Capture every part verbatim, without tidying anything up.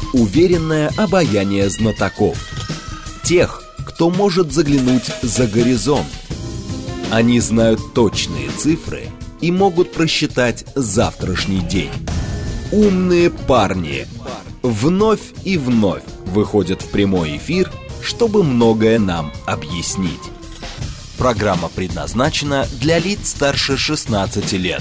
Уверенное обаяние знатоков. Тех, кто может заглянуть за горизонт. Они знают точные цифры и могут просчитать завтрашний день. Умные парни вновь и вновь выходят в прямой эфир, чтобы многое нам объяснить. Программа предназначена для лиц старше шестнадцати лет.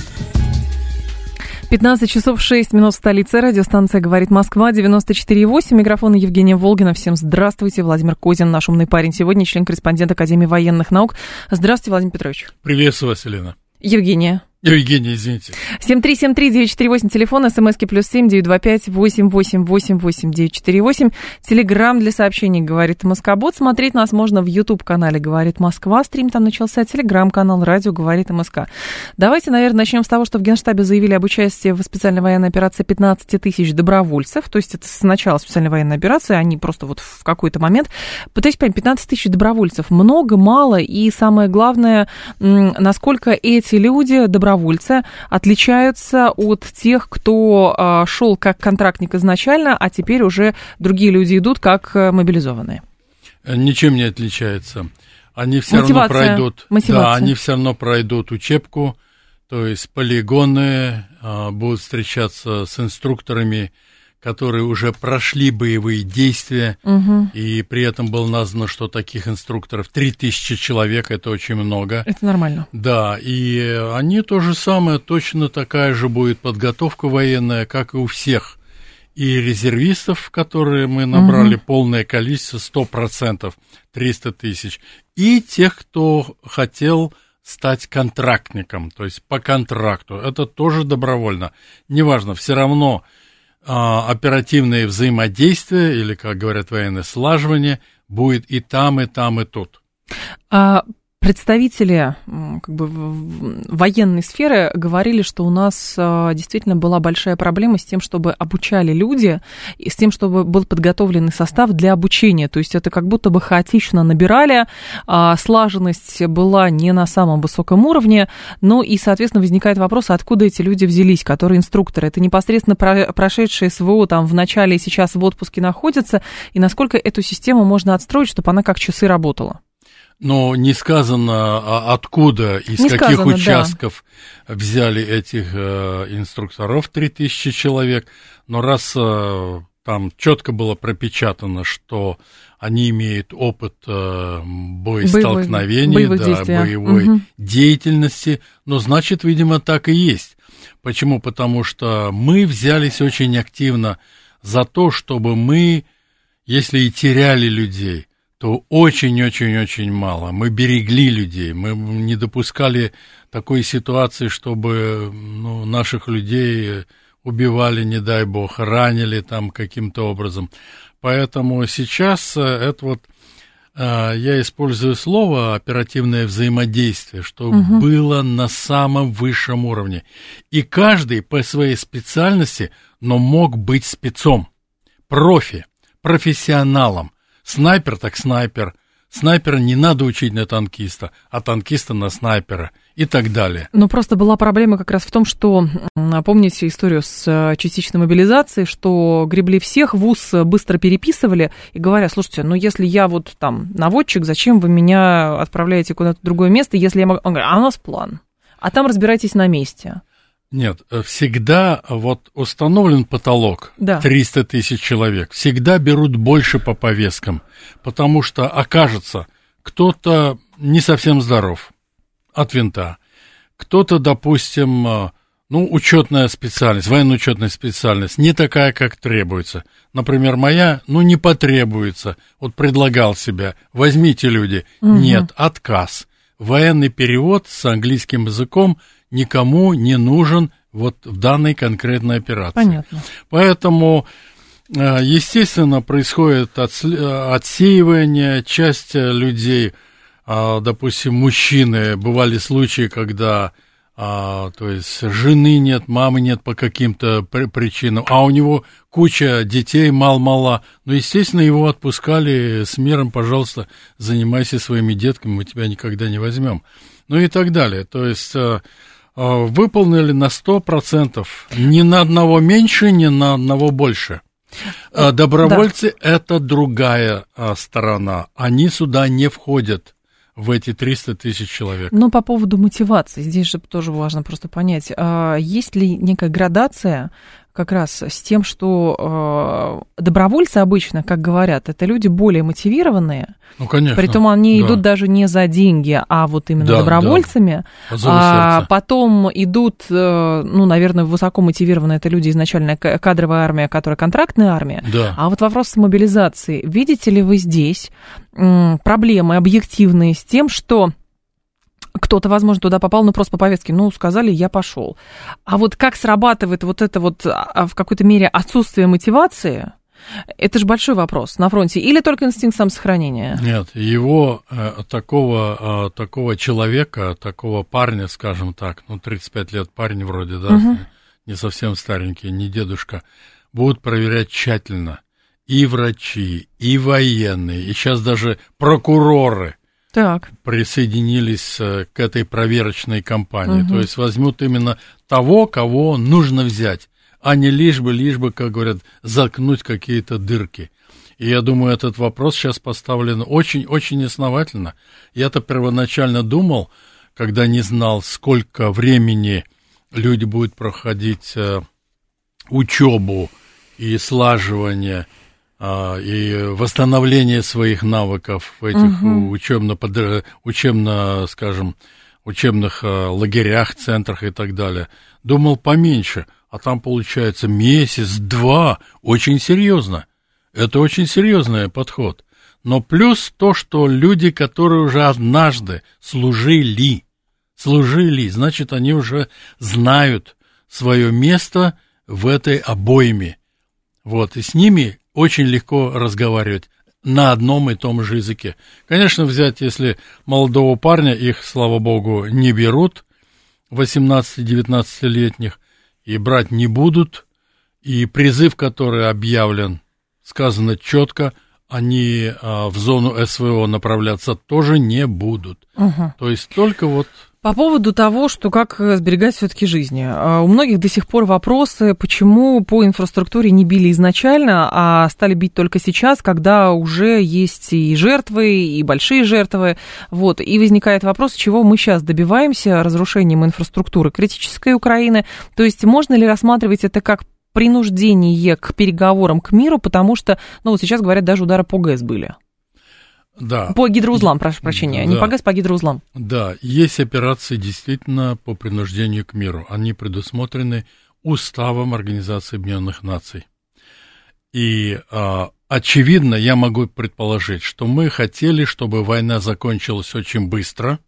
пятнадцать часов шесть минут в столице. Радиостанция «Говорит Москва», девяносто четыре и восемь. Микрофон Евгения Волгина. Всем здравствуйте. Владимир Козин, наш умный парень. Сегодня член-корреспондент Академии военных наук. Здравствуйте, Владимир Петрович. Приветствую вас, Елена. Евгения. Евгения, извините. семь три семь три девять четыре восемь, телефон, смски плюс семь девять два пять восемь восемь восемь восемь девять четыре восемь. Телеграм для сообщений «Говорит Москобот». Смотреть нас можно в YouTube-канале «Говорит Москва». Стрим там начался. Телеграм-канал «Радио Говорит МСК». Давайте, наверное, начнем с того, что в Генштабе заявили об участии в специальной военной операции пятнадцать тысяч добровольцев. То есть это с начала специальной военной операции, они просто вот в какой-то момент. Пытаюсь понять, пятнадцать тысяч добровольцев. Много, мало? И самое главное, насколько эти люди, добровольцы, добровольцы отличаются от тех, кто а, шел как контрактник изначально, а теперь уже другие люди идут как мобилизованные? Ничем не отличается. Они все Мотивация. равно пройдут. Мотивация. Да, они все равно пройдут учебку, то есть полигоны, а, будут встречаться с инструкторами, которые уже прошли боевые действия, угу. И при этом было названо, что таких инструкторов три тысячи человек, это очень много. Это нормально. Да, и они то же самое, точно такая же будет подготовка военная, как и у всех. И резервистов, которые мы набрали, угу. Полное количество, сто процентов, триста тысяч, и тех, кто хотел стать контрактником, то есть по контракту, это тоже добровольно. Неважно, все равно оперативное взаимодействие, или, как говорят военные, слаживание, будет и там, и там, и тут. А представители как бы, военной сферы говорили, что у нас действительно была большая проблема с тем, чтобы обучали люди, и с тем, чтобы был подготовленный состав для обучения. То есть это как будто бы хаотично набирали, а слаженность была не на самом высоком уровне, ну и, соответственно, возникает вопрос, откуда эти люди взялись, которые инструкторы. Это непосредственно прошедшие СВО там в начале и сейчас в отпуске находятся, и насколько эту систему можно отстроить, чтобы она как часы работала? Но не сказано, откуда, из не каких сказано, участков да. взяли этих э, инструкторов, три тысячи человек, но раз э, там четко было пропечатано, что они имеют опыт э, боестолкновения, боевой, да, боевой угу. деятельности, но значит, видимо, так и есть. Почему? Потому что мы взялись очень активно за то, чтобы мы, если и теряли людей, то очень-очень-очень мало. Мы берегли людей, мы не допускали такой ситуации, чтобы ну, наших людей убивали, не дай бог, ранили там каким-то образом. Поэтому сейчас это вот, я использую слово оперативное взаимодействие, что угу. было на самом высшем уровне. И каждый по своей специальности, но мог быть спецом, профи, профессионалом. Снайпер так снайпер. Снайпера не надо учить на танкиста, а танкиста на снайпера и так далее. Но просто была проблема как раз в том, что, помните историю с частичной мобилизацией, что гребли всех, вуз быстро переписывали и говорят, слушайте, ну если я вот там наводчик, зачем вы меня отправляете куда-то в другое место, если я могу... Он говорит, а у нас план, а там разбирайтесь на месте. Нет, всегда вот установлен потолок, да. триста тысяч человек, всегда берут больше по повесткам, потому что окажется, кто-то не совсем здоров от винта, кто-то, допустим, ну, учетная специальность, военно-учетная специальность, не такая, как требуется. Например, моя, ну, не потребуется, вот предлагал себя, возьмите люди, угу. нет, отказ. Военный перевод с английским языком никому не нужен вот в данной конкретной операции. Понятно. Поэтому, естественно, происходит отсеивание, часть людей, допустим, мужчины, бывали случаи, когда, то есть, жены нет, мамы нет по каким-то причинам, а у него куча детей, мал-мала, но, естественно, его отпускали с миром, пожалуйста, занимайся своими детками, мы тебя никогда не возьмем, ну и так далее, то есть... выполнили на сто процентов, ни на одного меньше, ни на одного больше. Добровольцы да. это другая сторона. Они сюда не входят, в эти триста тысяч человек. Но по поводу мотивации, здесь же тоже важно просто понять, есть ли некая градация как раз с тем, что добровольцы обычно, как говорят, это люди более мотивированные. Ну, конечно. Притом они да. идут даже не за деньги, а вот именно да, добровольцами. Да. А потом идут, ну, наверное, высоко мотивированные это люди, изначально кадровая армия, которая контрактная армия. Да. А вот вопрос мобилизации. Видите ли вы здесь проблемы объективные с тем, что кто-то, возможно, туда попал, но просто по повестке, ну, сказали, я пошел. А вот как срабатывает вот это вот в какой-то мере отсутствие мотивации, это же большой вопрос на фронте. Или только инстинкт самосохранения? Нет, его э, такого, э, такого человека, такого парня, скажем так, ну, тридцать пять лет парень вроде, да, угу. не совсем старенький, не дедушка, будут проверять тщательно. И врачи, и военные, и сейчас даже прокуроры. Так. Присоединились к этой проверочной кампании. Угу. То есть возьмут именно того, кого нужно взять, а не лишь бы, лишь бы, как говорят, заткнуть какие-то дырки. И я думаю, этот вопрос сейчас поставлен очень-очень основательно. Я-то первоначально думал, когда не знал, сколько времени люди будут проходить э, учебу и слаживание, и восстановление своих навыков в этих угу. учебно, учебно, скажем, учебных лагерях, центрах и так далее. Думал поменьше, а там получается месяц-два, очень серьезно. Это очень серьезный подход. Но плюс то, что люди, которые уже однажды служили, служили, значит, они уже знают свое место в этой обойме. Вот, и с ними очень легко разговаривать на одном и том же языке. Конечно, взять, если молодого парня, их, слава богу, не берут, восемнадцати-девятнадцатилетних, и брать не будут, и призыв, который объявлен, сказано четко, они а, в зону СВО направляться тоже не будут. Угу. То есть только вот... По поводу того, что как сберегать все-таки жизни. У многих до сих пор вопросы, почему по инфраструктуре не били изначально, а стали бить только сейчас, когда уже есть и жертвы, и большие жертвы. Вот. И возникает вопрос, чего мы сейчас добиваемся разрушением инфраструктуры критической Украины. То есть можно ли рассматривать это как принуждение к переговорам к миру, потому что, ну вот сейчас говорят, даже удары по ГЭС были. Да. По гидроузлам, прошу прощения, да. Не по ГЭС, по гидроузлам. Да, есть операции действительно по принуждению к миру. Они предусмотрены Уставом Организации Объединенных Наций. И, а, очевидно, я могу предположить, что мы хотели, чтобы война закончилась очень быстро.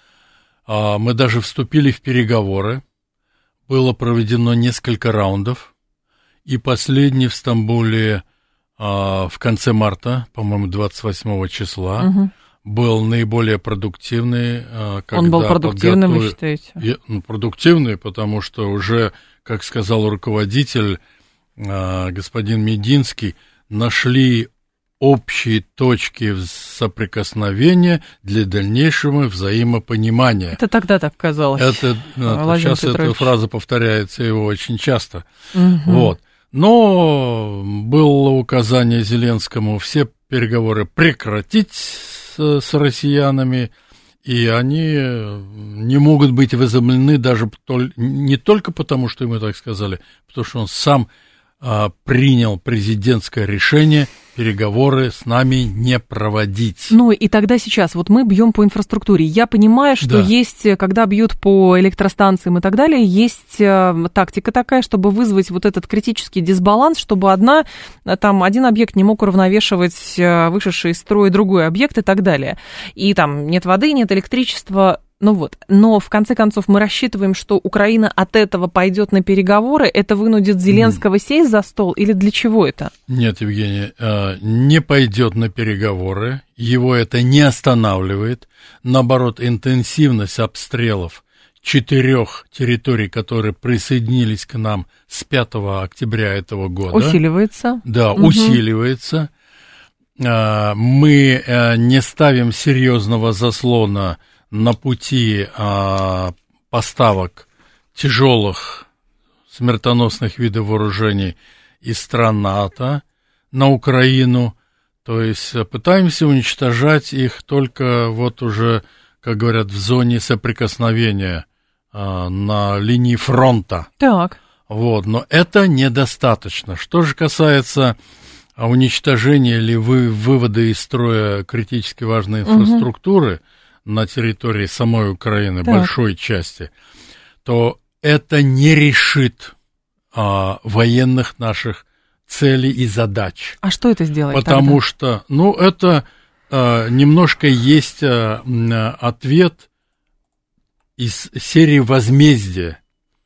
А, мы даже вступили в переговоры. Было проведено несколько раундов. И последний в Стамбуле в конце марта, по-моему, двадцать восьмого числа, угу. был наиболее продуктивный. Он был продуктивный, подготов... вы считаете? И, ну, продуктивный, потому что уже, как сказал руководитель, господин Мединский, нашли общие точки соприкосновения для дальнейшего взаимопонимания. Это тогда так казалось. Это, сейчас эта фраза повторяется его очень часто. Угу. Вот. Но было указание Зеленскому все переговоры прекратить с, с россиянами, и они не могут быть возобновлены даже не только потому, что ему так сказали, потому что он сам а, принял президентское решение переговоры с нами не проводить. Ну и тогда сейчас, вот мы бьем по инфраструктуре. Я понимаю, что да. есть, когда бьют по электростанциям и так далее, есть тактика такая, чтобы вызвать вот этот критический дисбаланс, чтобы одна, там, один объект не мог уравновешивать вышедший из строя другой объект и так далее. И там нет воды, нет электричества. Ну вот, но в конце концов мы рассчитываем, что Украина от этого пойдет на переговоры, это вынудит Зеленского mm. сесть за стол, или для чего это? Нет, Евгений, не пойдет на переговоры, его это не останавливает, наоборот, интенсивность обстрелов четырех территорий, которые присоединились к нам с пятого октября этого года. Усиливается. Да, угу. усиливается. Мы не ставим серьезного заслона на пути а, поставок тяжелых смертоносных видов вооружений из стран НАТО на Украину. То есть пытаемся уничтожать их только вот уже, как говорят, в зоне соприкосновения а, на линии фронта. Так. Вот, но это недостаточно. Что же касается уничтожения или вы, вывода из строя критически важной инфраструктуры угу. на территории самой Украины, так. большой части, то это не решит а, военных наших целей и задач. А что это сделает Потому тогда? что, ну, это а, немножко есть а, ответ из серии возмездия.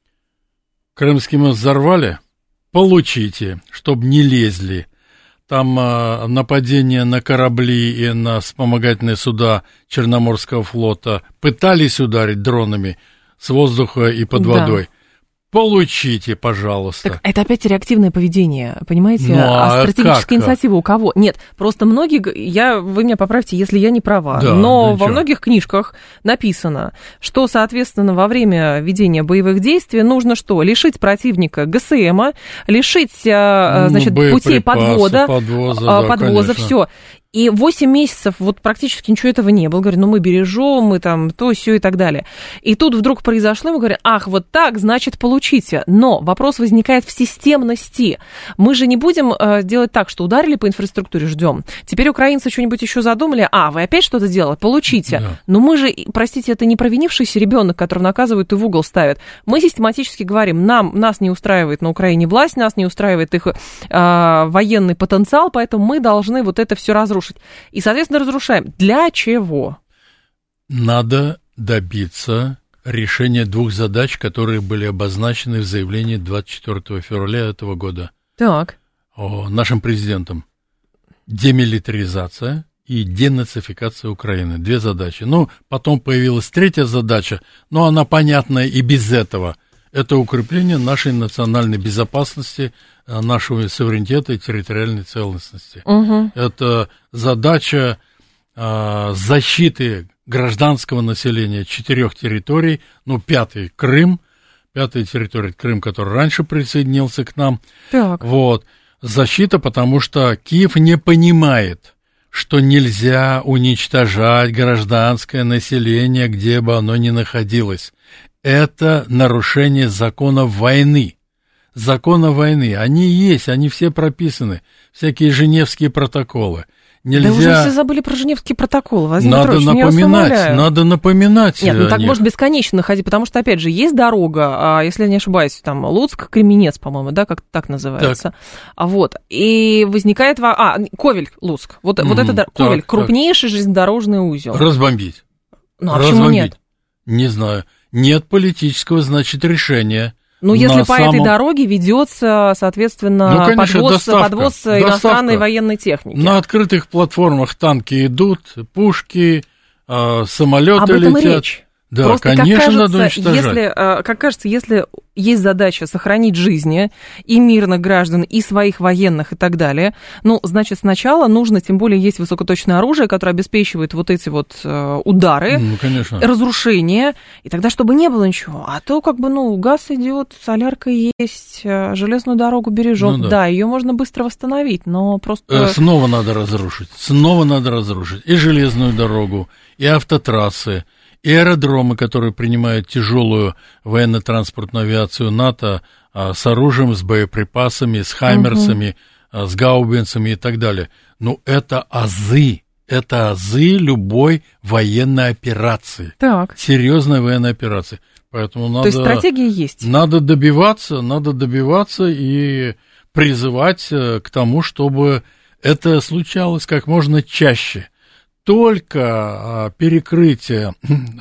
Крымский мост взорвали? Получите, чтобы не лезли. Там а, нападение на корабли и на вспомогательные суда Черноморского флота пытались ударить дронами с воздуха и под да. водой. Получите, пожалуйста. Так это опять реактивное поведение, понимаете? Ну, а а стратегическая как? инициатива у кого? Нет, просто многие, я, вы меня поправьте, если я не права, да, но да во чё? многих книжках написано, что, соответственно, во время ведения боевых действий нужно что? Лишить противника ГСМа, лишить, ну, значит, путей подвода, подвоза, да, подвоза, все. И восемь месяцев вот практически ничего этого не было. Говорю, ну мы бережем, мы там то, сё и так далее. И тут вдруг произошло, мы говорим, ах, вот так, значит, получите. Но вопрос возникает в системности. Мы же не будем э, делать так, что ударили по инфраструктуре, ждем. Теперь украинцы что-нибудь еще задумали, а, вы опять что-то делали, получите. Да. Но мы же, простите, это не провинившийся ребенок, которого наказывают и в угол ставят. Мы систематически говорим, нам, нас не устраивает на Украине власть, нас не устраивает их э, военный потенциал, поэтому мы должны вот это все разрушить. И, соответственно, разрушаем. Для чего? Надо добиться решения двух задач, которые были обозначены в заявлении двадцать четвёртого февраля этого года. Так. О, нашим президентом. Демилитаризация и денацификация Украины. Две задачи. Ну, потом появилась третья задача, но она понятна и без этого. Это укрепление нашей национальной безопасности, нашего суверенитета и территориальной целостности. Угу. Это задача а, защиты гражданского населения четырех территорий, ну, пятый – Крым, пятая территория – Крым, который раньше присоединился к нам. Так. Вот. Защита, потому что Киев не понимает, что нельзя уничтожать гражданское население, где бы оно ни находилось. Это нарушение законов войны. Законы войны, они есть, они все прописаны. Всякие Женевские протоколы. Нельзя... Да уже все забыли про Женевские протоколы, Владимир Надо Петрович, напоминать, надо напоминать. Нет, ну так них. может бесконечно находить, потому что, опять же, есть дорога, а, если я не ошибаюсь, там Луцк, Кременец, по-моему, да, как так называется. Так. А вот, и возникает... А, Ковель, Луцк, вот, mm-hmm. вот это так, Ковель, крупнейший так. железнодорожный узел. Разбомбить. Ну, а Разбомбить. Почему нет? Не знаю. Нет политического, значит, решения. Ну, если по самом... этой дороге ведется, соответственно, ну, конечно, подвоз, доставка, подвоз доставка. иностранной военной техники. На открытых платформах танки идут, пушки, э, самолеты Об этом летят. И речь. Да, Просто, конечно, как кажется, надо уничтожать. Если, как кажется, если есть задача сохранить жизни и мирных граждан, и своих военных, и так далее, ну, значит, сначала нужно, тем более есть высокоточное оружие, которое обеспечивает вот эти вот удары, ну, конечно. разрушения, и тогда, чтобы не было ничего. А то, как бы, ну, газ идет, солярка есть, железную дорогу бережем. Ну, да, да ее можно быстро восстановить, но просто... Снова надо разрушить, снова надо разрушить и железную дорогу, и автотрассы, и аэродромы, которые принимают тяжелую военно-транспортную авиацию НАТО а, с оружием, с боеприпасами, с хаймерсами, угу. а, с гаубицами и так далее. Ну, это азы, это азы любой военной операции. Так. Серьезной военной операции. Поэтому надо... То есть стратегия есть? Надо добиваться, надо добиваться и призывать к тому, чтобы это случалось как можно чаще. Только перекрытие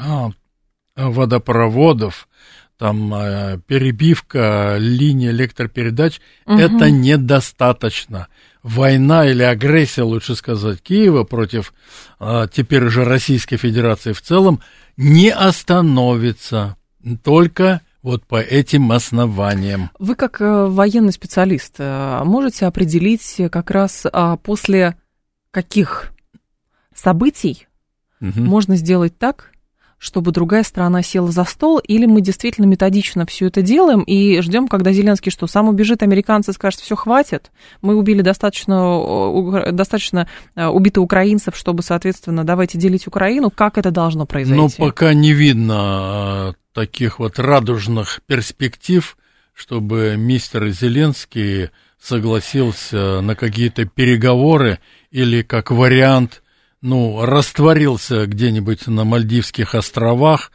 водопроводов, там перебивка линий электропередач, угу. это недостаточно. Война или агрессия, лучше сказать, Киева против теперь уже Российской Федерации в целом не остановится только вот по этим основаниям. Вы как военный специалист можете определить как раз после каких событий угу. можно сделать так, чтобы другая сторона села за стол, или мы действительно методично все это делаем и ждем, когда Зеленский что, сам убежит, американцы скажут, все, хватит, мы убили достаточно, достаточно убито украинцев, чтобы, соответственно, давайте делить Украину, как это должно произойти? Но пока не видно таких вот радужных перспектив, чтобы мистер Зеленский согласился на какие-то переговоры или, как вариант, ну, растворился где-нибудь на Мальдивских островах,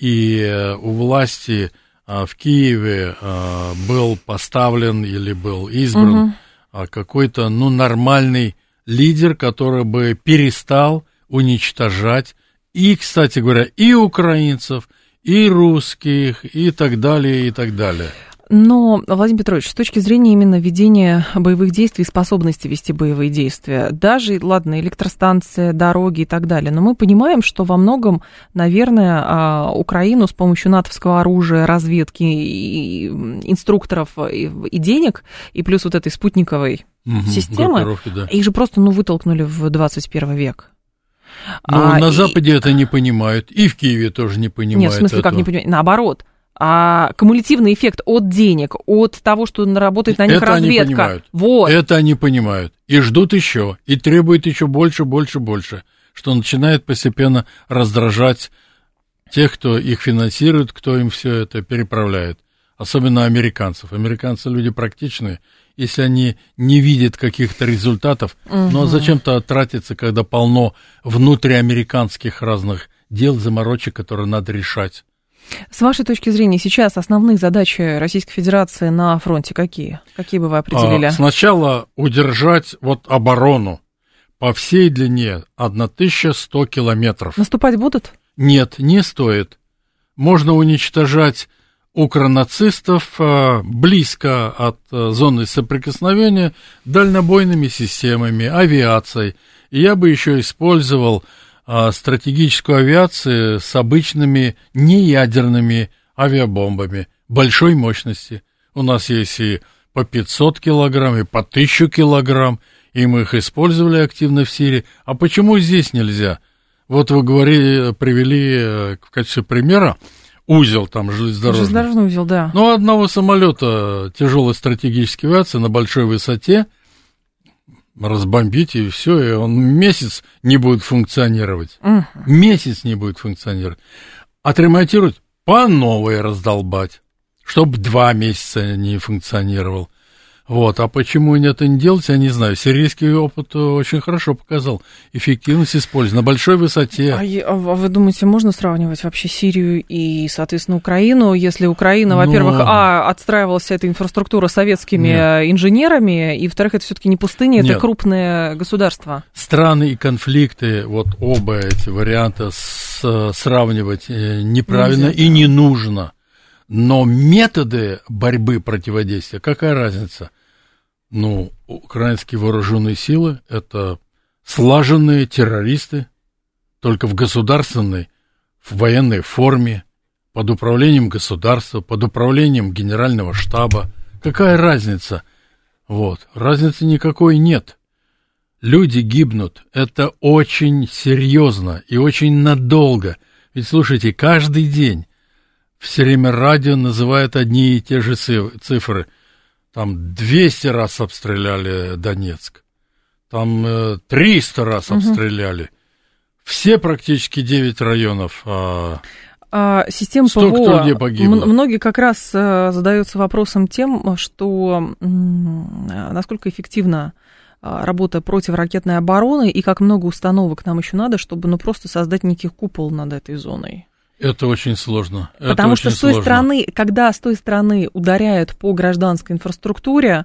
и у власти в Киеве был поставлен или был избран угу. какой-то, ну, нормальный лидер, который бы перестал уничтожать и, кстати говоря, и украинцев, и русских, и так далее, и так далее. Но, Владимир Петрович, с точки зрения именно ведения боевых действий, способности вести боевые действия, даже, ладно, электростанции, дороги и так далее, но мы понимаем, что во многом, наверное, Украину с помощью натовского оружия, разведки, и инструкторов и денег, и плюс вот этой спутниковой угу, системы, да. их же просто, ну, вытолкнули в двадцать первый век. Ну, а, на и... Западе это не понимают, и в Киеве тоже не понимают. Нет, в смысле, этого. как не понимают? Наоборот. А кумулятивный эффект от денег, от того, что работает на них это разведка. Они понимают. Вот. Это они понимают. И ждут еще, и требуют еще больше, больше, больше, что начинает постепенно раздражать тех, кто их финансирует, кто им все это переправляет. Особенно американцев. Американцы люди практичные. Если они не видят каких-то результатов, угу. но зачем-то тратиться, когда полно внутриамериканских разных дел, заморочек, которые надо решать. С вашей точки зрения, сейчас основные задачи Российской Федерации на фронте какие? Какие бы вы определили? А, сначала удержать вот оборону по всей длине тысяча сто километров. Наступать будут? Нет, не стоит. Можно уничтожать укронацистов а, близко от а, зоны соприкосновения дальнобойными системами, авиацией. И я бы еще использовал стратегическую авиацию с обычными неядерными авиабомбами большой мощности. У нас есть и по пятьсот килограмм, и по тысячу килограмм, и мы их использовали активно в Сирии. А почему здесь нельзя? Вот вы говорили, привели в качестве примера узел там железнодорожный. Железнодорожный узел, да. Ну, одного самолета тяжелой стратегической авиации на большой высоте разбомбить, и все, и он месяц не будет функционировать. Uh-huh. Месяц не будет функционировать. Отремонтировать, по новой раздолбать, чтобы два месяца не функционировал. Вот, а почему это не делать, я не знаю. Сирийский опыт очень хорошо показал эффективность использования на большой высоте. А, а вы думаете, можно сравнивать вообще Сирию и, соответственно, Украину, если Украина, ну, во-первых, а, отстраивалась вся эта инфраструктура советскими нет. инженерами, и, во-вторых, это все-таки не пустыня, это нет. крупное государство. Страны и конфликты, вот оба эти варианта с, сравнивать неправильно Нельзя, и да. не нужно. Но методы борьбы, противодействия, какая разница? Ну, украинские вооруженные силы – это слаженные террористы, только в государственной, в военной форме, под управлением государства, под управлением генерального штаба. Какая разница? Вот, разницы никакой нет. Люди гибнут, это очень серьезно и очень надолго. Ведь, слушайте, каждый день все время радио называют одни и те же цифры. Там двести раз обстреляли Донецк, там триста раз угу. обстреляли. Все практически девять районов. А, а, система ПВО, многие как раз задаются вопросом тем, что насколько эффективна работа противоракетной обороны и как много установок нам еще надо, чтобы ну, просто создать некий купол над этой зоной. Это очень сложно. Потому Это что очень с той сложно. стороны, когда с той стороны ударяют по гражданской инфраструктуре,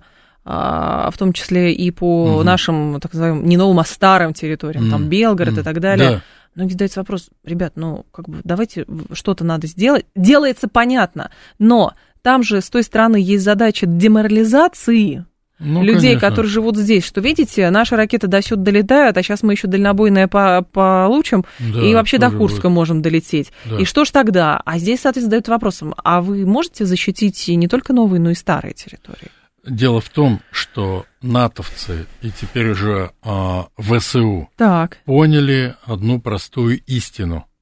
в том числе и по угу. нашим, так называемым, не новым, а старым территориям, угу. там Белгород угу. и так далее, да. многие задаются вопрос, ребят, ну, как бы, давайте что-то надо сделать. Делается понятно, но там же с той стороны есть задача деморализации ну, людей, конечно. Которые живут здесь, что, видите, наши ракеты до сюда долетают, а сейчас мы еще дальнобойное по- получим, да, и вообще до Курска будет. Можем долететь. Да. И что ж тогда? А здесь, соответственно, задают вопросом, а вы можете защитить не только новые, но и старые территории? Дело в том, что натовцы и теперь уже а, ВСУ так. поняли одну простую истину.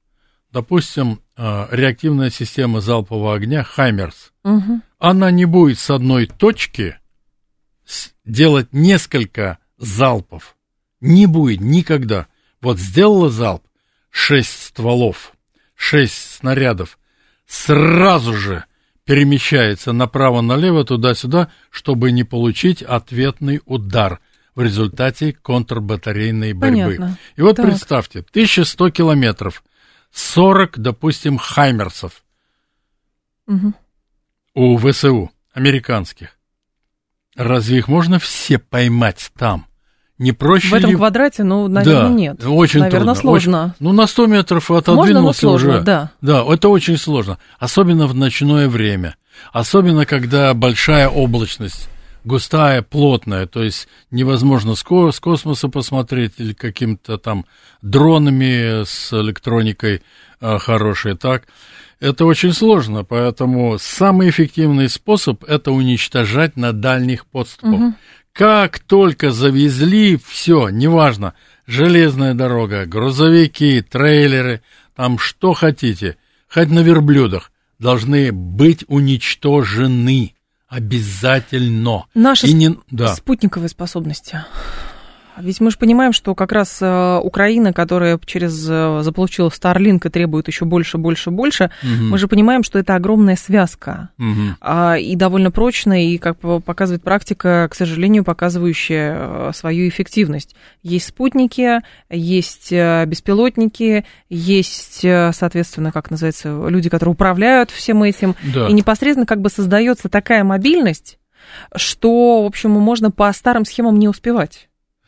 допустим, реактивная система залпового огня «Хаймерс», угу. она не будет с одной точки делать несколько залпов. Не будет никогда. Вот сделала залп, шесть стволов, шесть снарядов, сразу же перемещается направо-налево, туда-сюда, чтобы не получить ответный удар в результате контрбатарейной борьбы. Понятно. И вот так. представьте, тысяча сто километров, сорок, допустим, «Хаймерсов» угу. у ВСУ, американских. Разве их можно все поймать там? Не проще в этом ли... квадрате, ну, наверное, да, нет. Очень наверное, трудно. сложно. Очень... Ну, на сто метров отодвинулся можно, но сложно, уже. Да. да, это очень сложно. Особенно в ночное время. Особенно, когда большая облачность, густая, плотная. То есть невозможно с, ко- с космоса посмотреть или какими-то там дронами с электроникой а, хорошей. Так, это очень сложно. Поэтому самый эффективный способ – это уничтожать на дальних подступах. Угу. Как только завезли, все, неважно, железная дорога, грузовики, трейлеры, там что хотите, хоть на верблюдах, должны быть уничтожены обязательно. Наши И не... да. спутниковые способности. Ведь мы же понимаем, что как раз Украина, которая через заполучила Starlink и требует еще больше, больше, больше, угу. мы же понимаем, что это огромная связка. Угу. А, и довольно прочная, и, как показывает практика, к сожалению, показывающая свою эффективность. Есть спутники, есть беспилотники, есть, соответственно, как называется, люди, которые управляют всем этим. Да. И непосредственно как бы создается такая мобильность, что, в общем, можно по старым схемам не успевать.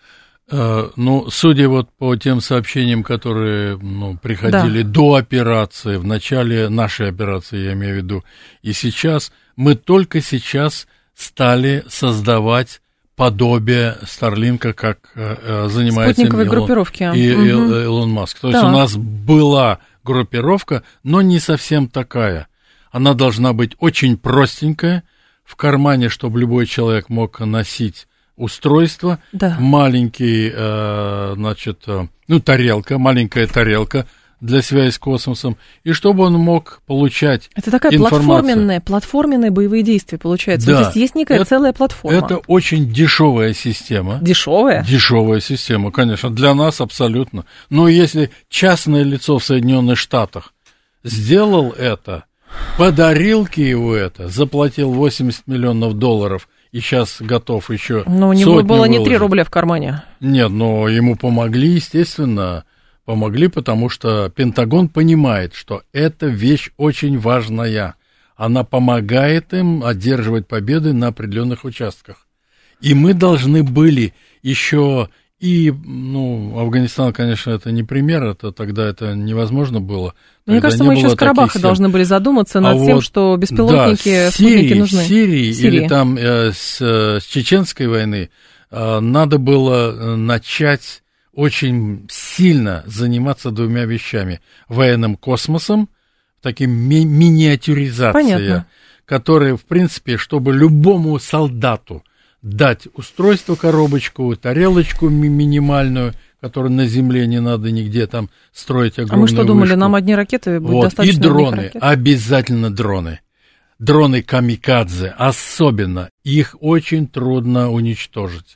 Ну, судя вот по тем сообщениям, которые ну, приходили да. до операции, в начале нашей операции, я имею в виду, и сейчас, мы только сейчас стали создавать подобие Старлинка, как э, занимается спутниковые Илон, группировки. И, угу. и, Илон Маск. То да. есть у нас была группировка, но не совсем такая. Она должна быть очень простенькая, в кармане, чтобы любой человек мог носить устройство, да. маленький, э, значит, э, ну, тарелка, маленькая тарелка для связи с космосом, и чтобы он мог получать это такая информацию. платформенная, платформенные боевые действия, получается. Да. То есть есть некая это, целая платформа. Это очень дешевая система. Дешевая? Дешевая система, конечно, для нас абсолютно. Но если частное лицо в Соединенных Штатах сделал это, подарил Киеву это, заплатил восемьдесят миллионов долларов, и сейчас готов еще но у него было выложить. Не три рубля в кармане. Нет, но ему помогли, естественно, помогли, потому что Пентагон понимает, что эта вещь очень важная. Она помогает им одерживать победы на определенных участках. И мы должны были еще... И, ну, Афганистан, конечно, это не пример, это тогда это невозможно было. Мне кажется, мы еще с Карабаха должны были задуматься над а тем, вот, что беспилотники, да, спутники Сирии, нужны. В Сирии, Сирии или там э, с, с Чеченской войны э, надо было начать очень сильно заниматься двумя вещами. Военным космосом, таким ми- миниатюризацией, понятно. Которая, в принципе, чтобы любому солдату дать устройство, коробочку, тарелочку ми- минимальную, которую на земле не надо нигде там строить огромную вышку. А мы что думали, нам одни ракеты будет вот. достаточно? И дроны, обязательно дроны. Дроны камикадзе, особенно, их очень трудно уничтожить.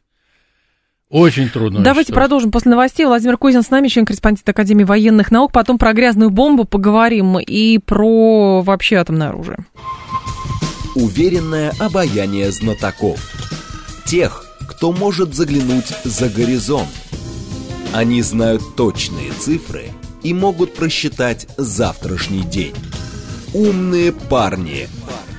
Очень трудно. Давайте продолжим после новостей. Владимир Козин с нами, член-корреспондент Академии военных наук. Потом про грязную бомбу поговорим и про вообще атомное оружие. Уверенное обаяние знатоков. Тех, кто может заглянуть за горизонт. Они знают точные цифры и могут просчитать завтрашний день. Умные парни.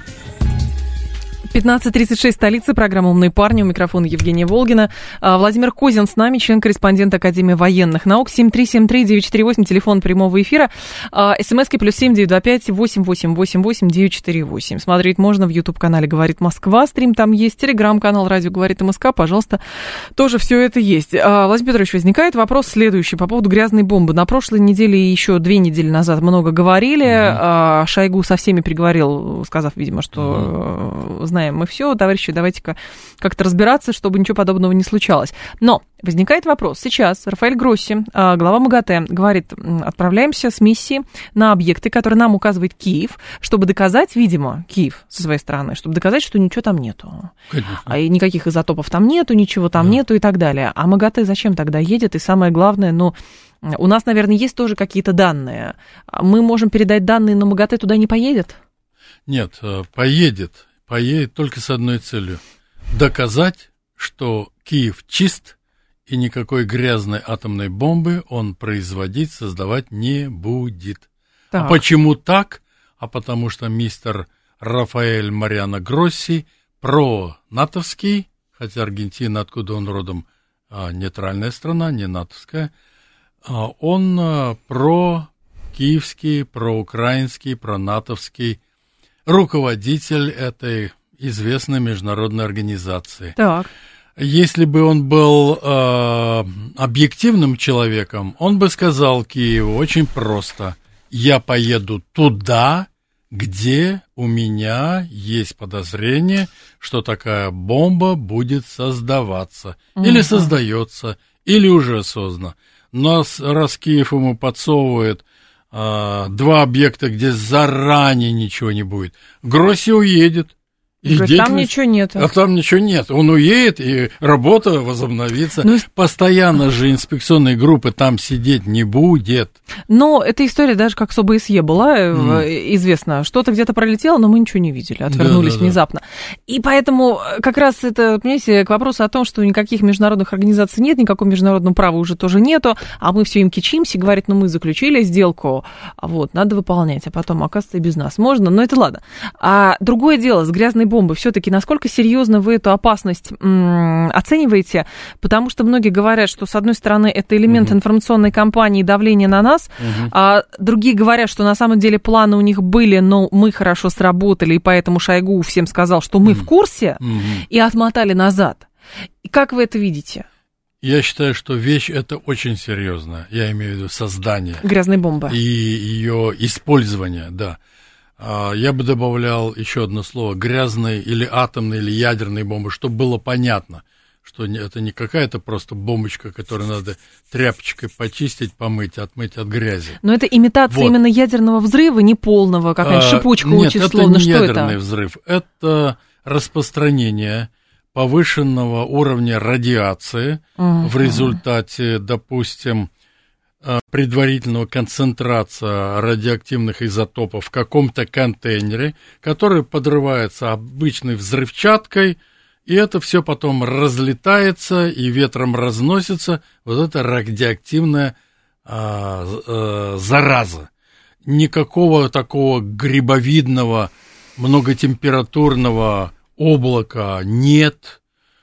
пятнадцать тридцать шесть, столица, программа «Умные парни», у микрофона Евгения Волгина. Владимир Козин с нами, член-корреспондент Академии военных наук. семь три семь три девять четыре восемь, телефон прямого эфира. СМСки плюс семь девять два пять восемь восемь восемь восемь девять четыре восемь. Смотреть можно в YouTube-канале «Говорит Москва», стрим там есть, телеграм-канал «Радио говорит МСК», пожалуйста, тоже все это есть. Владимир Петрович, возникает вопрос следующий по поводу грязной бомбы. На прошлой неделе и еще две недели назад много говорили. Mm-hmm. Шойгу со всеми приговорил, сказав, видимо, что, mm-hmm. зная знаем мы все, товарищи, давайте-ка как-то разбираться, чтобы ничего подобного не случалось. Но возникает вопрос. Сейчас Рафаэль Гросси, глава МАГАТЭ, говорит, отправляемся с миссией на объекты, которые нам указывает Киев, чтобы доказать, видимо, Киев со своей стороны, чтобы доказать, что ничего там нету. Конечно. И никаких изотопов там нету, ничего там да. нету и так далее. А МАГАТЭ зачем тогда едет? И самое главное, ну, у нас, наверное, есть тоже какие-то данные. Мы можем передать данные, но МАГАТЭ туда не поедет? Нет, поедет. Поедет только с одной целью. Доказать, что Киев чист, и никакой грязной атомной бомбы он производить, создавать не будет. Так. А почему так? А потому что мистер Рафаэль Мариано Гросси про-натовский, хотя Аргентина, откуда он родом, нейтральная страна, не натовская, он про-киевский, про-украинский, про-натовский руководитель этой известной международной организации. Так. Если бы он был э, объективным человеком, он бы сказал Киеву очень просто: я поеду туда, где у меня есть подозрение, что такая бомба будет создаваться, угу. или создается, или уже создана. Но раз Киев ему подсовывает э, два объекта, где заранее ничего не будет, Гросси уедет. И говорит, там ничего нет. А там ничего нет. Он уедет, и работа возобновится. Ну, постоянно же инспекционные группы там сидеть не будет. Но эта история даже как с ОБСЕ была mm. известна. Что-то где-то пролетело, но мы ничего не видели. Отвернулись да, да, внезапно. Да. И поэтому как раз это, понимаете, к вопросу о том, что никаких международных организаций нет, никакого международного права уже тоже нету, а мы все им кичимся, говорит, ну мы заключили сделку, вот, надо выполнять, а потом, оказывается, и без нас можно. Но это ладно. А другое дело с грязной бомбы. Все-таки насколько серьезно вы эту опасность м- оцениваете? Потому что многие говорят, что, с одной стороны, это элемент uh-huh. информационной кампании, давления на нас, uh-huh. а другие говорят, что на самом деле планы у них были, но мы хорошо сработали, и поэтому Шойгу всем сказал, что мы uh-huh. в курсе, uh-huh. и отмотали назад. И как вы это видите? Я считаю, что вещь эта очень серьезная. Я имею в виду создание. Грязной бомбы. И ее использование, да. Я бы добавлял еще одно слово: грязные или атомные, или ядерные бомбы, чтобы было понятно, что это не какая-то просто бомбочка, которую надо тряпочкой почистить, помыть, отмыть от грязи. Но это имитация вот. Именно ядерного взрыва, не полного, какая-нибудь а, шипучка нет, очень это условно. Не что ядерный это? взрыв, это распространение повышенного уровня радиации uh-huh. в результате, допустим, предварительного концентрация радиоактивных изотопов в каком-то контейнере, который подрывается обычной взрывчаткой, и это все потом разлетается и ветром разносится. Вот это радиоактивная а, а, зараза. Никакого такого грибовидного многотемпературного облака нет.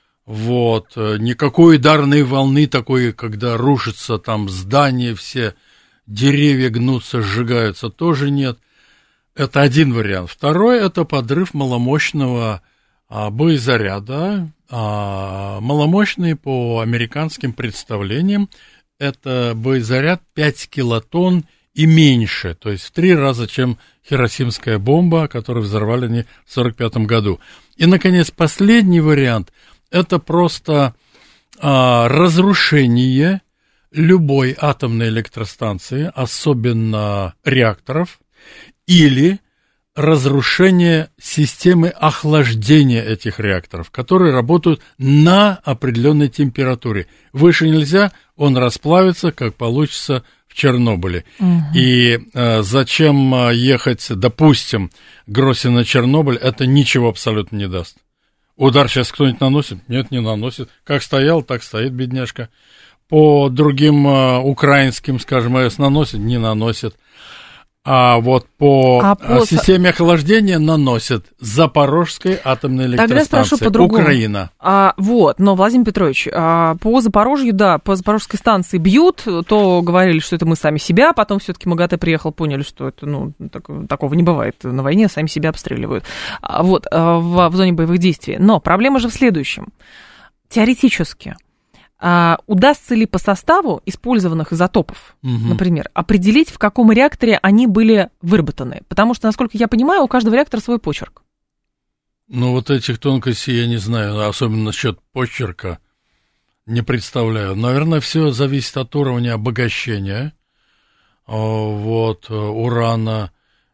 Вот, никакой ударной волны такой, когда рушится там здание, все деревья гнутся, сжигаются, тоже нет. Это один вариант. Второй – это подрыв маломощного а, боезаряда. А, маломощный, по американским представлениям, это боезаряд пять килотонн и меньше, то есть в три раза, чем хиросимская бомба, которую взорвали они в сорок пятом году. И, наконец, последний вариант – это просто а, разрушение любой атомной электростанции, особенно реакторов, или разрушение системы охлаждения этих реакторов, которые работают на определенной температуре. Выше нельзя, он расплавится, как получится в Чернобыле. Угу. И а, зачем ехать, допустим, Гросси на Чернобыль, это ничего абсолютно не даст. Удар сейчас кто-нибудь наносит? Нет, не наносит. Как стоял, так стоит, бедняжка. По другим э, украинским, скажем, АЭС наносит? Не наносит. А вот по, а по... системе охлаждения наносят Запорожской атомной электростанции. Тогда спрошу по-другому. Украина. А, вот, но, Владимир Петрович, а, по Запорожью, да, по Запорожской станции бьют, то говорили, что это мы сами себя, потом все-таки МАГАТЭ приехал, поняли, что это, ну, так, такого не бывает на войне, сами себя обстреливают. А, вот, а, в, в зоне боевых действий. Но проблема же в следующем. Теоретически. А удастся ли по составу использованных изотопов, угу. например, определить, в каком реакторе они были выработаны? Потому что, насколько я понимаю, у каждого реактора свой почерк. Ну, вот этих тонкостей я не знаю, особенно насчет почерка, не представляю. Наверное, все зависит от уровня обогащения, вот, урана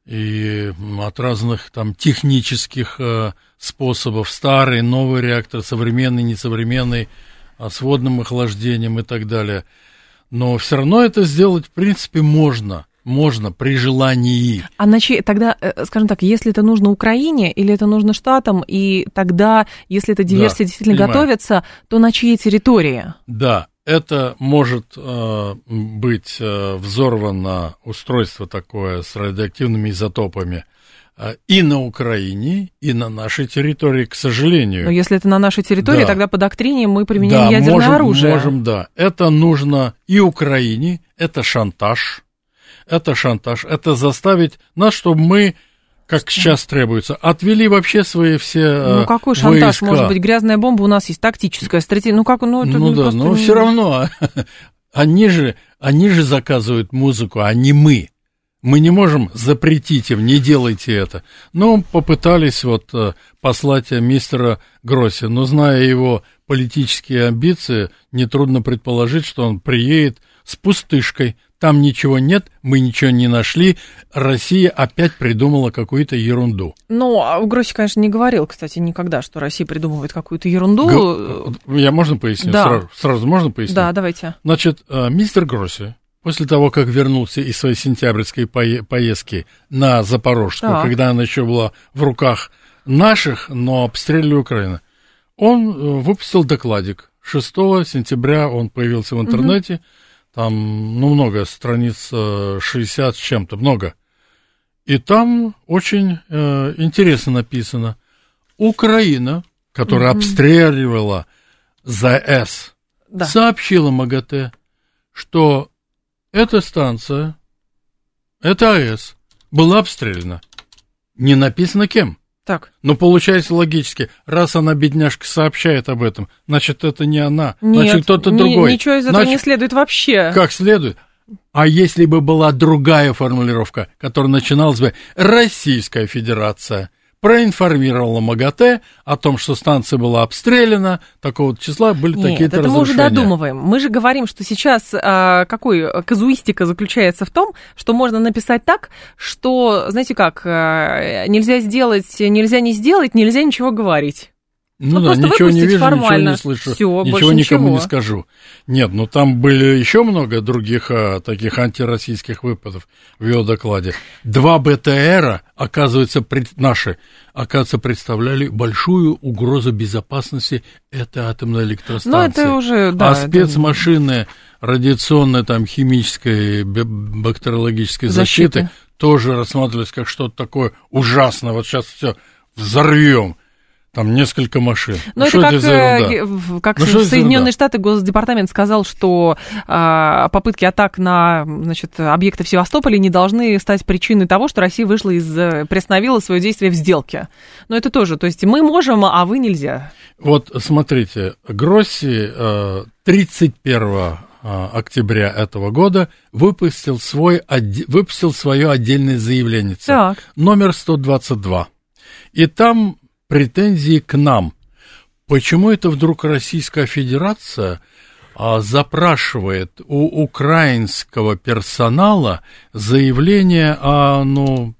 и от разных там технических способов. Старый, новый реактор, современный, несовременный, с водным охлаждением и так далее. Но все равно это сделать, в принципе, можно. Можно, при желании. А на чьи, тогда, скажем так, если это нужно Украине или это нужно Штатам, и тогда, если эта диверсия да, действительно понимаю. готовится, то на чьей территории? Да, это может э, быть э, взорвано устройство такое с радиоактивными изотопами э, и на Украине, и на нашей территории, к сожалению. Но если это на нашей территории, да. тогда по доктрине мы применяем да, ядерное можем, оружие. Можем, да. Это нужно и Украине, это шантаж. Это шантаж, это заставить нас, чтобы мы, как сейчас требуется, отвели вообще свои все Ну, какой шантаж? войска. Может быть, грязная бомба у нас есть, тактическая, стратегия. Ну, как, ну, это ну да, но не... все равно, они же, они же заказывают музыку, а не мы. Мы не можем запретить им, не делайте это. Но попытались вот послать мистера Гросси, но зная его политические амбиции, нетрудно предположить, что он приедет с пустышкой. Там ничего нет, мы ничего не нашли, Россия опять придумала какую-то ерунду. Ну, а Гросси, конечно, не говорил, кстати, никогда, что Россия придумывает какую-то ерунду. Г... Я можно пояснить? Да. Сразу, сразу можно пояснить? Да, давайте. Значит, мистер Гросси, после того, как вернулся из своей сентябрьской поездки на Запорожскую, так. когда она еще была в руках наших, но обстреливали Украину, он выпустил докладик. шестого сентября он появился в интернете. Угу. Там, ну, много, страниц шестьдесят с чем-то, много. И там очень э, интересно написано. Украина, которая mm-hmm. обстреливала ЗАЭС, да. сообщила МАГАТЭ, что эта станция, эта АЭС, была обстреляна. Не написано кем. Так. Но получается логически, раз она, бедняжка, сообщает об этом, значит, это не она, Нет, значит, кто-то ни, другой. Ничего из этого значит, не следует вообще. Как следует? А если бы была другая формулировка, которая начиналась бы «Российская Федерация», проинформировала МАГАТЭ о том, что станция была обстреляна, такого числа были Нет, такие-то это разрушения. мы уже додумываем. Мы же говорим, что сейчас а, какой казуистика заключается в том, что можно написать так, что, знаете как, а, нельзя сделать, нельзя не сделать, нельзя ничего говорить. Ну, ну да, ничего не вижу, формально. ничего не слышу, Всё, ничего никому ничего. не скажу. Нет, ну там были еще много других а, таких антироссийских выпадов в его докладе. Два БТРа, оказывается, пред, наши, оказывается, представляли большую угрозу безопасности этой атомной электростанции. Ну, это уже, да. А спецмашины радиационной, там, химической, бактериологической защиты, защиты тоже рассматривались как что-то такое ужасное. Вот сейчас все взорвем. Там несколько машин. Но ну, это как, как ну, Соединенные Штаты, Госдепартамент сказал, что а, попытки атак на, значит, объекты в Севастополе не должны стать причиной того, что Россия вышла из, приостановила свое действие в сделке. Но это тоже, то есть мы можем, а вы нельзя. Вот смотрите, Гросси тридцать первого октября этого года выпустил, свой, выпустил свое отдельное заявление, так. номер сто двадцать два. И там претензии к нам. Почему это вдруг Российская Федерация а, запрашивает у украинского персонала заявление о, ну,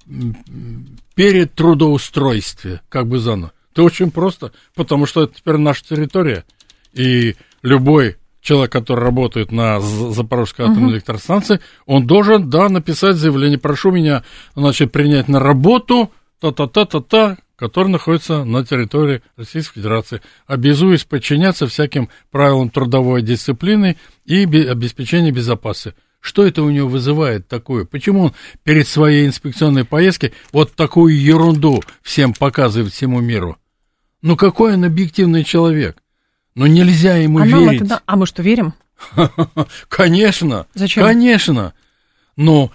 перед трудоустройстве, как бы заново? Это очень просто, потому что это теперь наша территория, и любой человек, который работает на Запорожской атомной uh-huh. электростанции, он должен, да, написать заявление, прошу меня, значит, принять на работу, та-та-та-та-та, который находится на территории Российской Федерации, обязуясь подчиняться всяким правилам трудовой дисциплины и обеспечения безопасности. Что это у него вызывает такое? Почему он перед своей инспекционной поездкой вот такую ерунду всем показывает, всему миру? Ну, какой он объективный человек? Ну, нельзя ему а верить. Это, а мы что, верим? Конечно. Зачем? Конечно. Но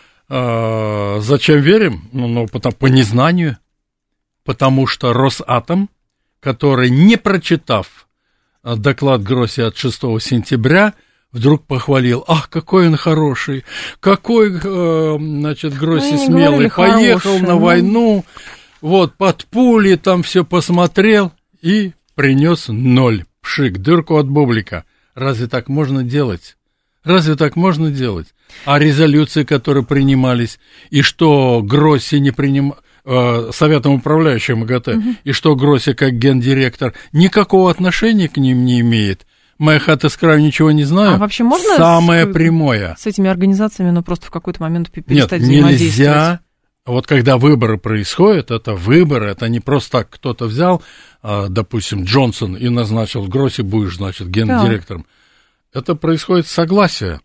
э, зачем верим? Ну, ну по, по незнанию. Потому что Росатом, который, не прочитав доклад Гросси от шестого сентября, вдруг похвалил: ах, какой он хороший, какой, э, значит, Гросси смелый, поехал хороший, на войну, вот под пули там все посмотрел и принес ноль. Пшик, дырку от бублика. Разве так можно делать? Разве так можно делать? А резолюции, которые принимались, и что Гросси не принимал, э, Советом управляющим МАГАТЭ, угу. и что Гросси как гендиректор никакого отношения к ним не имеет. Моя хата с краю, ничего не знаю. А вообще можно самое с, прямое. С этими организациями, ну, просто в какой-то момент перестать Нет, взаимодействовать? Нельзя. Вот когда выборы происходят, это выборы, это не просто так кто-то взял, допустим, Джонсон и назначил Гросси, будешь, значит, гендиректором. Да. Это происходит согласие.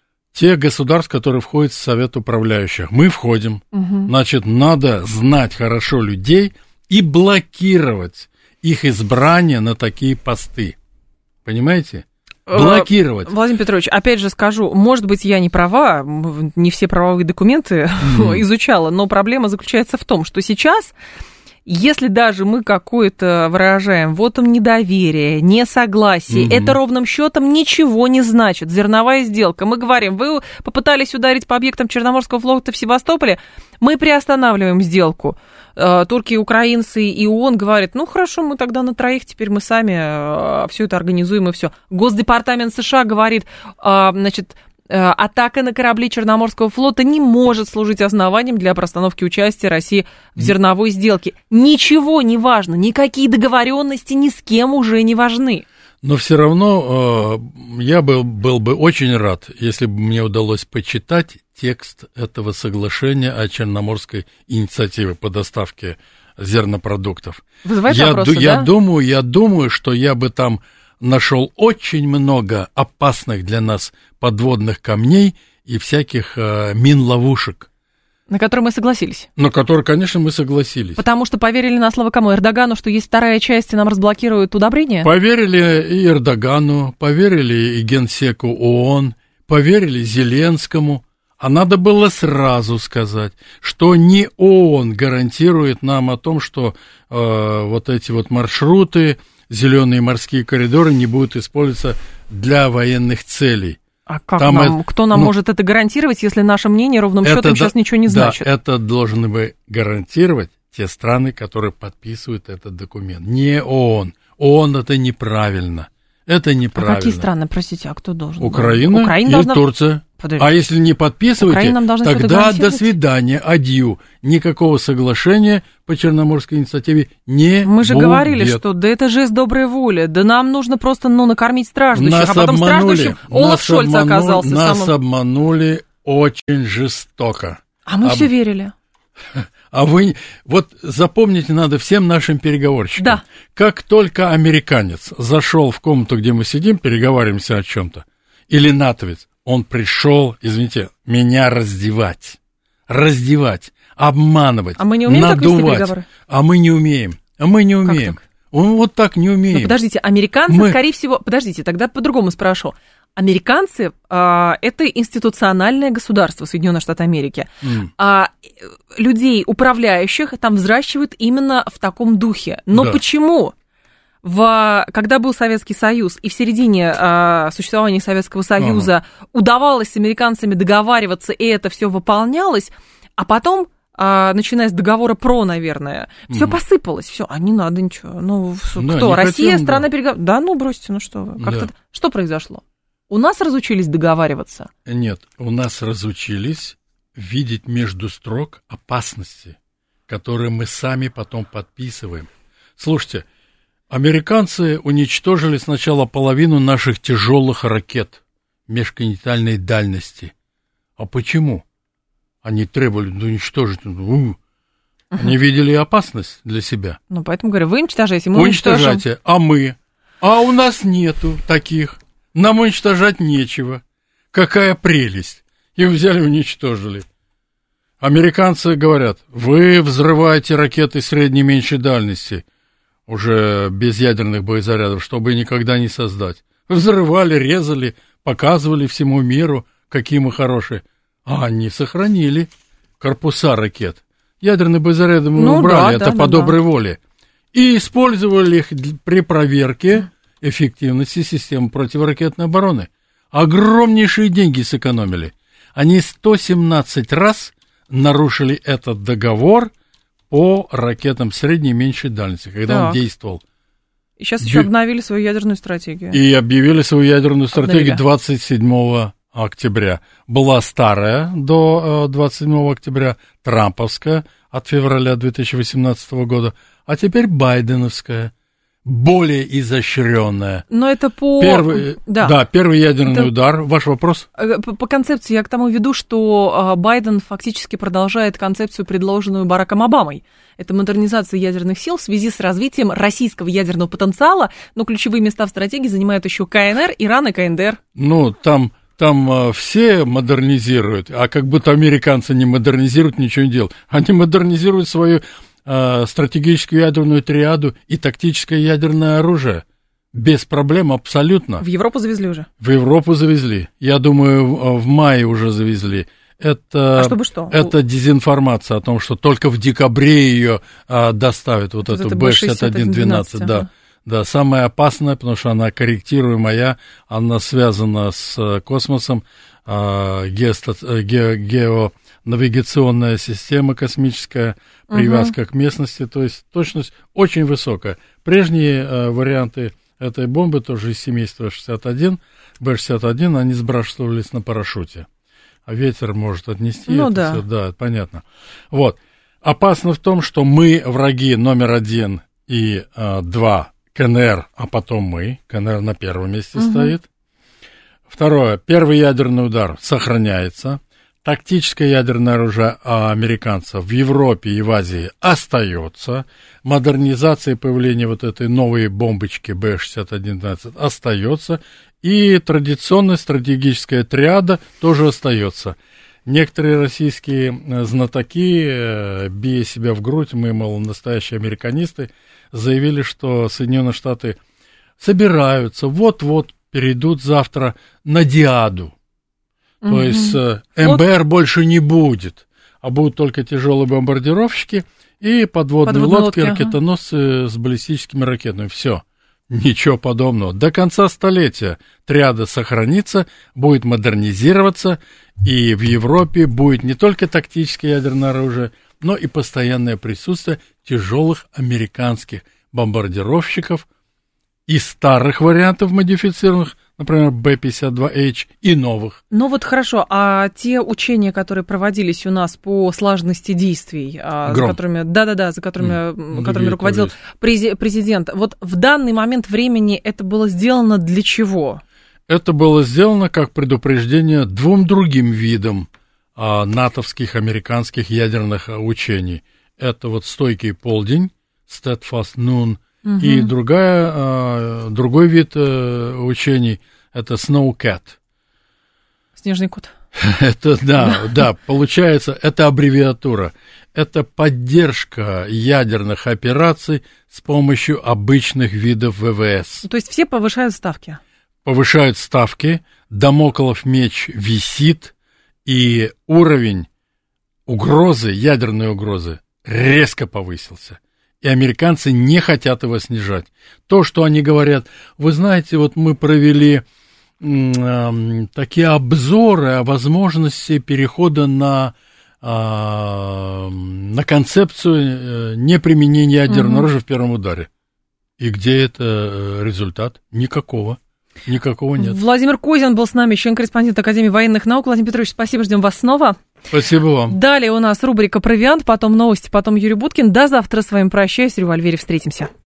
Те государства, которые входят в Совет управляющих, мы входим. Угу. Значит, надо знать хорошо людей и блокировать их избрание на такие посты. Понимаете? Блокировать. Владимир Петрович, опять же скажу, может быть, я не права, не все правовые документы mm. изучала, но проблема заключается в том, что сейчас, если даже мы какое-то выражаем вотум недоверия, несогласие, mm-hmm. это ровным счетом ничего не значит. Зерновая сделка. Мы говорим, вы попытались ударить по объектам Черноморского флота в Севастополе, мы приостанавливаем сделку. Турки, украинцы и ООН говорят, ну хорошо, мы тогда на троих, теперь мы сами все это организуем и все. Госдепартамент США говорит, значит, атака на корабли Черноморского флота не может служить основанием для простановки участия России в зерновой сделке. Ничего не важно, никакие договоренности ни с кем уже не важны. Но все равно э, я был, был бы очень рад, если бы мне удалось почитать текст этого соглашения о Черноморской инициативе по доставке зернопродуктов. Вызывает я, вопросы, ду, я да? думаю, я думаю, что я бы там нашел очень много опасных для нас подводных камней и всяких э, мин-ловушек. На которые мы согласились. На которые, конечно, мы согласились. Потому что поверили на слово кому? Эрдогану, что есть вторая часть, и нам разблокируют удобрения? Поверили и Эрдогану, поверили и генсеку ООН, поверили Зеленскому. А надо было сразу сказать, что не ООН гарантирует нам о том, что э, вот эти вот маршруты, зеленые морские коридоры не будут использоваться для военных целей. А как Там нам, это, кто нам ну, может это гарантировать, если наше мнение ровным счетом сейчас ничего не значит? Да, это должны бы гарантировать те страны, которые подписывают этот документ. Не ООН. ООН это неправильно. Это неправильно. А какие страны, простите, а кто должен? Украина, Украина и должна... Турция. Подожди. А если не подписываете, тогда до свидания, адью. Никакого соглашения по Черноморской инициативе не будет. Мы же будет. говорили, что да это жест доброй воли, да нам нужно просто ну, накормить страждущих, нас а потом обманули, страждущим Олаф Шольц обманули, оказался. Нас самым... обманули очень жестоко. А мы а... все верили. А вы, вот запомните надо всем нашим переговорщикам. Да. Как только американец зашел в комнату, где мы сидим, переговариваемся о чем-то, или натовец, он пришел, извините, меня раздевать, раздевать, обманывать, а мы не умеем надувать. Так вести переговоры? А мы не умеем, а мы не умеем. Как так? Он вот так не умеем. Ну, подождите, американцы, мы... скорее всего, подождите, тогда по-другому спрошу. Американцы а, это институциональное государство Соединенных Штатов Америки. Mm. А, людей, управляющих, там взращивают именно в таком духе. Но да. почему? В, когда был Советский Союз и в середине а, существования Советского Союза ага. удавалось с американцами договариваться, и это все выполнялось, а потом, а, начиная с договора ПРО, наверное, все угу. посыпалось, все, а не надо ничего. Ну, да, кто? Россия, хотим, страна да. переговоров. Да, ну бросьте, ну что вы, как-то. Да. Что произошло? У нас разучились договариваться? Нет, у нас разучились видеть между строк опасности, которые мы сами потом подписываем. Слушайте, американцы уничтожили сначала половину наших тяжелых ракет межконтинентальной дальности. А почему? Они требовали уничтожить. У, они uh-huh. видели опасность для себя. Ну, поэтому говорю, вы уничтожаете, мы уничтожайте, уничтожим. А мы? А у нас нету таких. Нам уничтожать нечего. Какая прелесть. Их взяли и уничтожили. Американцы говорят, вы взрываете ракеты средней и меньшей дальности, уже без ядерных боезарядов, чтобы никогда не создать. Взрывали, резали, показывали всему миру, какие мы хорошие. А они сохранили корпуса ракет. Ядерные боезаряды мы ну, убрали, да, это да, по да, доброй да. воле. И использовали их при проверке эффективности системы противоракетной обороны. Огромнейшие деньги сэкономили. Они сто семнадцать раз нарушили этот договор по ракетам средней и меньшей дальности, когда так. он действовал. И сейчас еще обновили свою ядерную стратегию. И объявили свою ядерную стратегию двадцать седьмого октября. Была старая до двадцать седьмого октября, трамповская от февраля две тысячи восемнадцатого года, а теперь байденовская, более изощренная. Но это по... Первый, да. да, первый ядерный это... удар. Ваш вопрос? По, по концепции я к тому веду, что Байден фактически продолжает концепцию, предложенную Бараком Обамой. Это модернизация ядерных сил в связи с развитием российского ядерного потенциала, но ключевые места в стратегии занимают еще КНР, Иран и КНДР. Ну, там... Там э, все модернизируют, а как будто американцы не модернизируют, ничего не делают. Они модернизируют свою э, стратегическую ядерную триаду и тактическое ядерное оружие. Без проблем абсолютно. В Европу завезли уже? В Европу завезли. Я думаю, в, в мае уже завезли. Это, а чтобы что? Это дезинформация о том, что только в декабре ее э, доставят, вот, вот эту бэ шестьдесят один двенадцать, да. Ага. Да, самая опасная, потому что она корректируемая, она связана с космосом, геонавигационная система космическая, привязка угу. к местности, то есть точность очень высокая. Прежние варианты этой бомбы, тоже из семейства шестьдесят один, бэ шестьдесят один, они сбрасывались на парашюте, а ветер может отнести ну, это да. все, да, понятно. Вот, опасно в том, что мы враги номер один и а, два, КНР, а потом мы. КНР на первом месте угу. стоит. Второе. Первый ядерный удар сохраняется. Тактическое ядерное оружие американцев в Европе и в Азии остается. Модернизация и появление вот этой новой бомбочки бэ шестьдесят один двенадцать остается. И традиционная стратегическая триада тоже остается. Некоторые российские знатоки, бия себя в грудь, мы, мол, настоящие американисты, заявили, что Соединенные Штаты собираются, вот-вот перейдут завтра на диаду. Mm-hmm. То есть эм бэ эр вот. Больше не будет, а будут только тяжелые бомбардировщики и подводные, подводные лодки, лодки, ракетоносцы ага. с баллистическими ракетами. Все, ничего подобного. До конца столетия триада сохранится, будет модернизироваться, и в Европе будет не только тактическое ядерное оружие, но и постоянное присутствие тяжелых американских бомбардировщиков и старых вариантов модифицированных, например, бэ пятьдесят два эйч, и новых. Ну вот хорошо, а те учения, которые проводились у нас по слаженности действий, за которыми, да-да-да, за которыми, mm, которыми руководил прези- президент, вот в данный момент времени это было сделано для чего? Это было сделано как предупреждение двум другим видам натовских, американских ядерных учений. Это вот стойкий полдень, steadfast noon, угу. и другая, другой вид учений, это snowcat. Снежный кот. Это, да, да, получается, это аббревиатура. Это поддержка ядерных операций с помощью обычных видов вэ вэ эс. То есть все повышают ставки? Повышают ставки, дамоклов меч висит, и уровень угрозы, ядерной угрозы, резко повысился. И американцы не хотят его снижать. То, что они говорят, вы знаете, вот мы провели э, такие обзоры о возможности перехода на, э, на концепцию неприменения ядерного угу. оружия в первом ударе. И где это результат? Никакого. Никакого нет. Владимир Козин был с нами, член-корреспондент Академии военных наук. Владимир Петрович, спасибо, ждем вас снова. Спасибо вам. Далее у нас рубрика «Провиант», потом новости, потом Юрий Буткин. До завтра с вами прощаюсь. В «Револьвере» встретимся.